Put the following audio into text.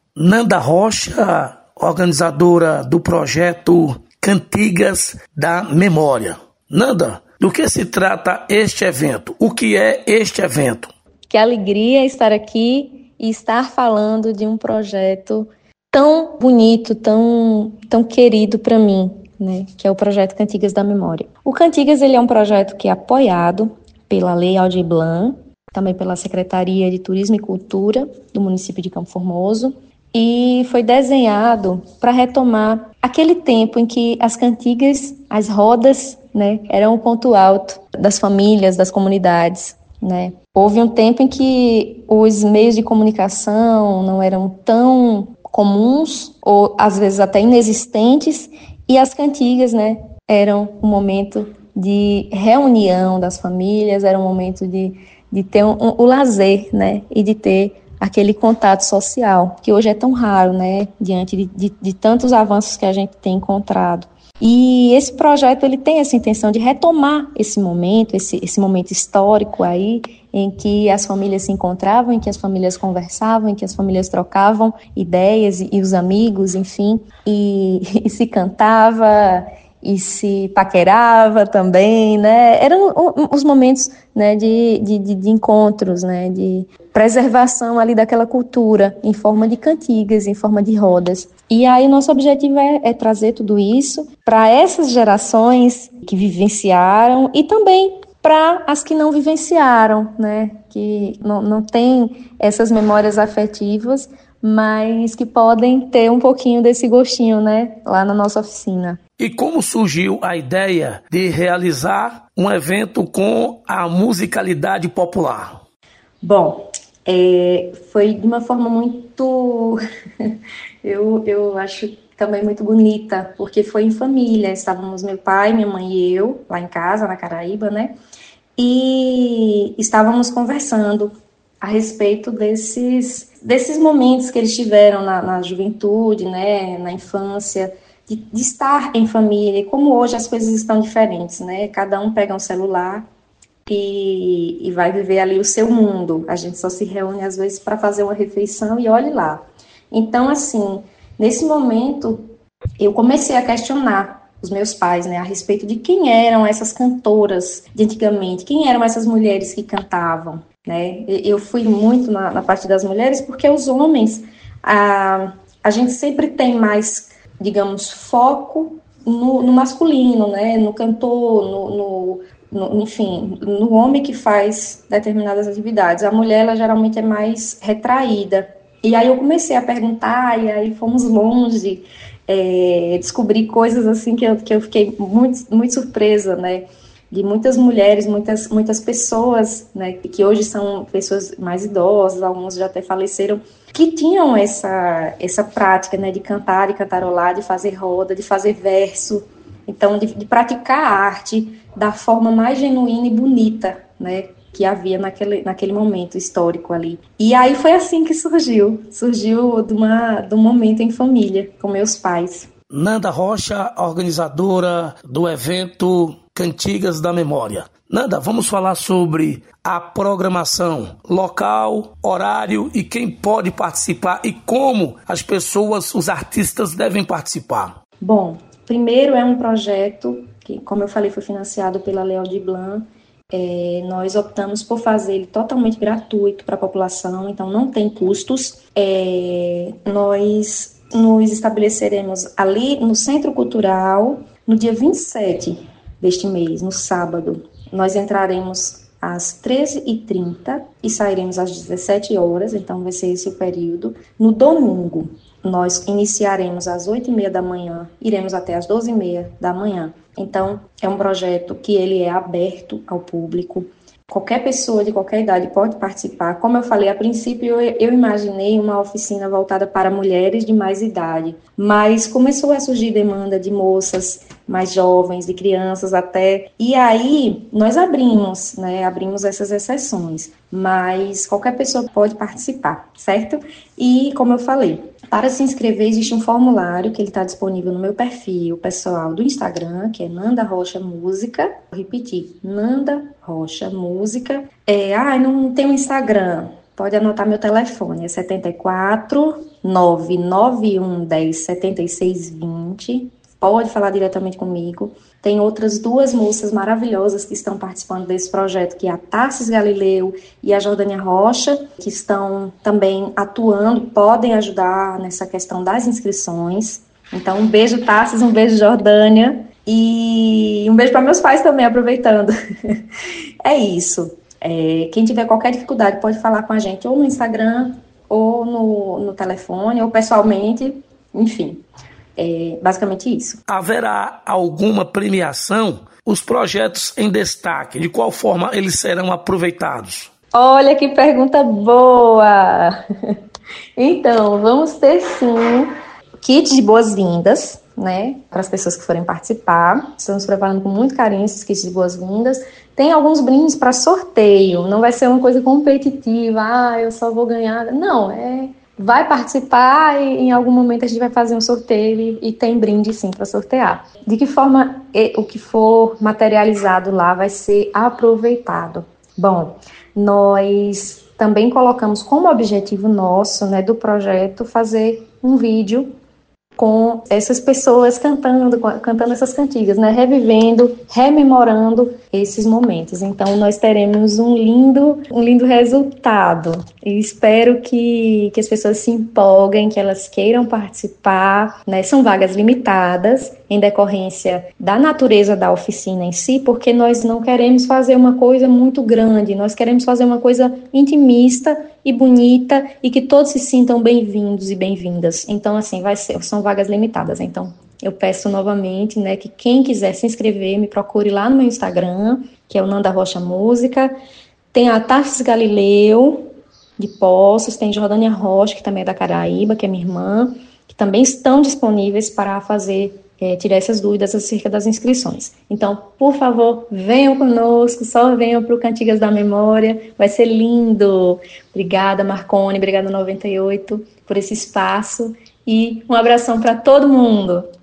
Nanda Rocha, organizadora do projeto Cantigas da Memória. Nanda, do que se trata este evento? O que é este evento? Que alegria estar aqui e estar falando de um projeto tão bonito, tão querido para mim, né? Que é o projeto Cantigas da Memória. O Cantigas ele é um projeto que é apoiado pela Lei Aldir Blanc, também pela Secretaria de Turismo e Cultura do município de Campo Formoso, e foi desenhado para retomar aquele tempo em que as cantigas, as rodas, né, eram o ponto alto das famílias, das comunidades, né? Houve um tempo em que os meios de comunicação não eram tão comuns, ou às vezes até inexistentes, e as cantigas, né, eram um momento de reunião das famílias, era um momento de ter o lazer, né, e de ter aquele contato social, que hoje é tão raro, né, diante de tantos avanços que a gente tem encontrado. E esse projeto ele tem essa intenção de retomar esse momento histórico aí, em que as famílias se encontravam, em que as famílias conversavam, em que as famílias trocavam ideias e os amigos, enfim, e se cantava e se paquerava também, né? Eram os momentos, né, de encontros, né, de preservação ali daquela cultura em forma de cantigas, em forma de rodas. E aí nosso objetivo é trazer tudo isso para essas gerações que vivenciaram e também para as que não vivenciaram, né, que não têm essas memórias afetivas, mas que podem ter um pouquinho desse gostinho, né, lá na nossa oficina. E como surgiu a ideia de realizar um evento com a musicalidade popular? Bom, foi de uma forma muito, eu acho também muito bonita, porque foi em família, estávamos meu pai, minha mãe e eu, lá em casa, na Caraíba, né, e estávamos conversando a respeito desses momentos que eles tiveram na juventude, né, na infância, de estar em família, e como hoje as coisas estão diferentes, né? Cada um pega um celular e vai viver ali o seu mundo. A gente só se reúne às vezes para fazer uma refeição e olhe lá. Então, assim, nesse momento, eu comecei a questionar os meus pais, né, a respeito de quem eram essas cantoras de antigamente, quem eram essas mulheres que cantavam, né? Eu fui muito na parte das mulheres porque os homens, a gente sempre tem mais, digamos, foco no masculino, né? No cantor, enfim, no homem que faz determinadas atividades. A mulher, ela geralmente é mais retraída. E aí eu comecei a perguntar, e aí fomos longe, descobri coisas assim que eu fiquei muito, muito surpresa, né? De muitas mulheres, muitas pessoas, né, que hoje são pessoas mais idosas, alguns já até faleceram, que tinham essa prática, né, de cantar e cantarolar, de fazer roda, de fazer verso, então de praticar a arte da forma mais genuína e bonita, né, que havia naquele momento histórico ali. E aí foi assim que surgiu de um momento em família, com meus pais. Nanda Rocha, organizadora do evento Cantigas da Memória. Nanda, vamos falar sobre a programação, local, horário e quem pode participar e como as pessoas, os artistas devem participar. Bom, primeiro é um projeto que, como eu falei, foi financiado pela Lei Aldir Blanc. Nós optamos por fazer ele totalmente gratuito para a população, então não tem custos. Nós nos estabeleceremos ali no Centro Cultural no dia 27 deste mês, no sábado. Nós entraremos às 13h30 e sairemos às 17 horas, então vai ser esse o período. No domingo, nós iniciaremos às 8h30 da manhã, iremos até às 12h30 da manhã. Então, é um projeto que ele é aberto ao público. Qualquer pessoa de qualquer idade pode participar. Como eu falei, a princípio eu imaginei uma oficina voltada para mulheres de mais idade, mas começou a surgir demanda de moças mais jovens, de crianças até, e aí nós abrimos essas exceções, mas qualquer pessoa pode participar, certo? E como eu falei, para se inscrever existe um formulário que ele está disponível no meu perfil pessoal do Instagram, que é Nanda Rocha Música. Vou repetir, Nanda Rocha Música. Não tem um Instagram. Pode anotar meu telefone, é 74 991107620. Pode falar diretamente comigo. Tem outras duas moças maravilhosas que estão participando desse projeto, que é a Tarsis Galileu e a Jordânia Rocha, que estão também atuando, podem ajudar nessa questão das inscrições. Então, um beijo, Tarsis, um beijo, Jordânia, e um beijo para meus pais também, aproveitando. É isso. Quem tiver qualquer dificuldade pode falar com a gente ou no Instagram, ou no telefone, ou pessoalmente, enfim. Basicamente isso. Haverá alguma premiação? Os projetos em destaque, de qual forma eles serão aproveitados? Olha que pergunta boa! Então, vamos ter sim kits de boas-vindas, né, para as pessoas que forem participar. Estamos preparando com muito carinho esses kits de boas-vindas. Tem alguns brindes para sorteio, não vai ser uma coisa competitiva, eu só vou ganhar. Não, vai participar e em algum momento a gente vai fazer um sorteio e tem brinde sim para sortear. De que forma o que for materializado lá vai ser aproveitado? Bom, nós também colocamos como objetivo nosso, né, do projeto, fazer um vídeo com essas pessoas cantando essas cantigas, né, revivendo, rememorando esses momentos. Então, nós teremos um lindo resultado. E espero que as pessoas se empolguem, que elas queiram participar, né? São vagas limitadas, em decorrência da natureza da oficina em si, porque nós não queremos fazer uma coisa muito grande, nós queremos fazer uma coisa intimista e bonita e que todos se sintam bem-vindos e bem-vindas. Então, assim, são vagas limitadas. Então, eu peço novamente, né, que quem quiser se inscrever, me procure lá no meu Instagram, que é o Nanda Rocha Música. Tem a Tarsis Galileu, de Poços, tem Jordânia Rocha, que também é da Caraíba, que é minha irmã, que também estão disponíveis para tirar essas dúvidas acerca das inscrições. Então, por favor, venham conosco, só venham para o Cantigas da Memória, vai ser lindo. Obrigada, Marcone, obrigada 98 por esse espaço e um abração para todo mundo.